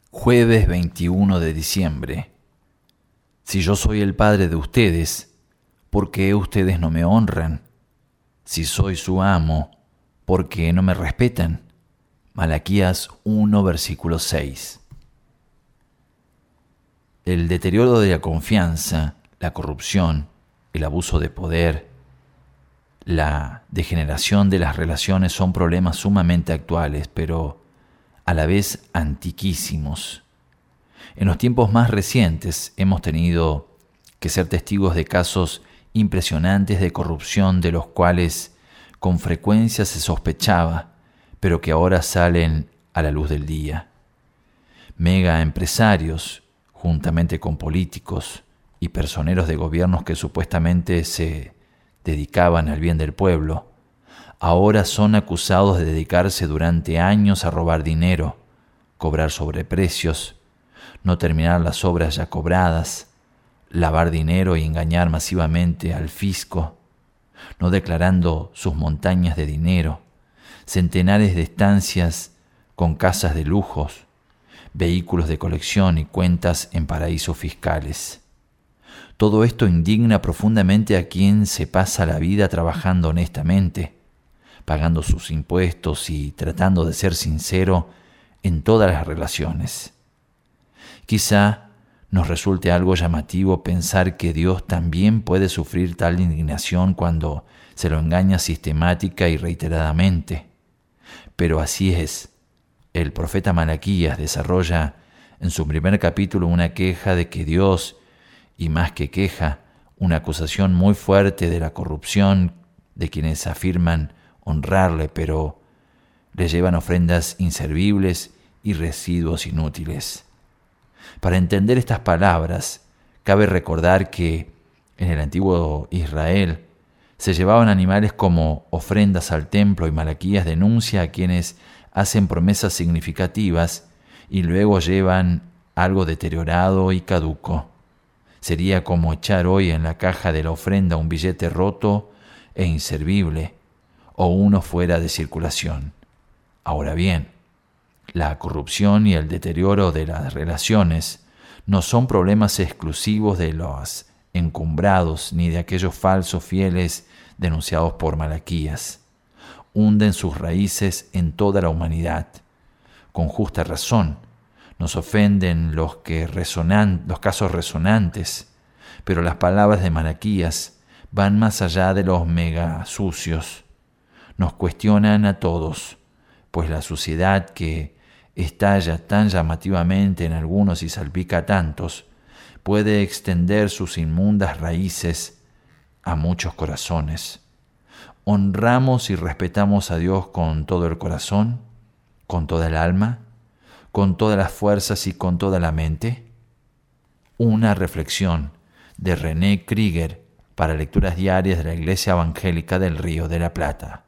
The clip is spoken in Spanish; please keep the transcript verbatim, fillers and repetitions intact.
Jueves veintiuno de diciembre. Si yo soy el padre de ustedes, ¿por qué ustedes no me honran? Si soy su amo, ¿por qué no me respetan? Malaquías uno, versículo seis. El deterioro de la confianza, la corrupción, el abuso de poder, la degeneración de las relaciones son problemas sumamente actuales, pero a la vez antiquísimos. En los tiempos más recientes hemos tenido que ser testigos de casos impresionantes de corrupción de los cuales con frecuencia se sospechaba, pero que ahora salen a la luz del día. Mega empresarios, juntamente con políticos y personeros de gobiernos que supuestamente se dedicaban al bien del pueblo, ahora son acusados de dedicarse durante años a robar dinero, cobrar sobreprecios, no terminar las obras ya cobradas, lavar dinero y engañar masivamente al fisco, no declarando sus montañas de dinero, centenares de estancias con casas de lujos, vehículos de colección y cuentas en paraísos fiscales. Todo esto indigna profundamente a quien se pasa la vida trabajando honestamente, pagando sus impuestos y tratando de ser sincero en todas las relaciones. Quizá nos resulte algo llamativo pensar que Dios también puede sufrir tal indignación cuando se lo engaña sistemática y reiteradamente. Pero así es. El profeta Malaquías desarrolla en su primer capítulo una queja de que Dios, y más que queja, una acusación muy fuerte de la corrupción de quienes afirman honrarle, pero le llevan ofrendas inservibles y residuos inútiles. Para entender estas palabras, cabe recordar que en el antiguo Israel se llevaban animales como ofrendas al templo y Malaquías denuncia a quienes hacen promesas significativas y luego llevan algo deteriorado y caduco. Sería como echar hoy en la caja de la ofrenda un billete roto e inservible o uno fuera de circulación. Ahora bien, la corrupción y el deterioro de las relaciones no son problemas exclusivos de los encumbrados ni de aquellos falsos fieles denunciados por Malaquías. Hunden sus raíces en toda la humanidad. Con justa razón, nos ofenden los, que resonan, los casos resonantes, pero las palabras de Malaquías van más allá de los mega sucios. Nos cuestionan a todos, pues la suciedad que estalla tan llamativamente en algunos y salpica a tantos, puede extender sus inmundas raíces a muchos corazones. ¿Honramos y respetamos a Dios con todo el corazón, con toda el alma, con todas las fuerzas y con toda la mente? Una reflexión de René Krieger para lecturas diarias de la Iglesia Evangélica del Río de la Plata.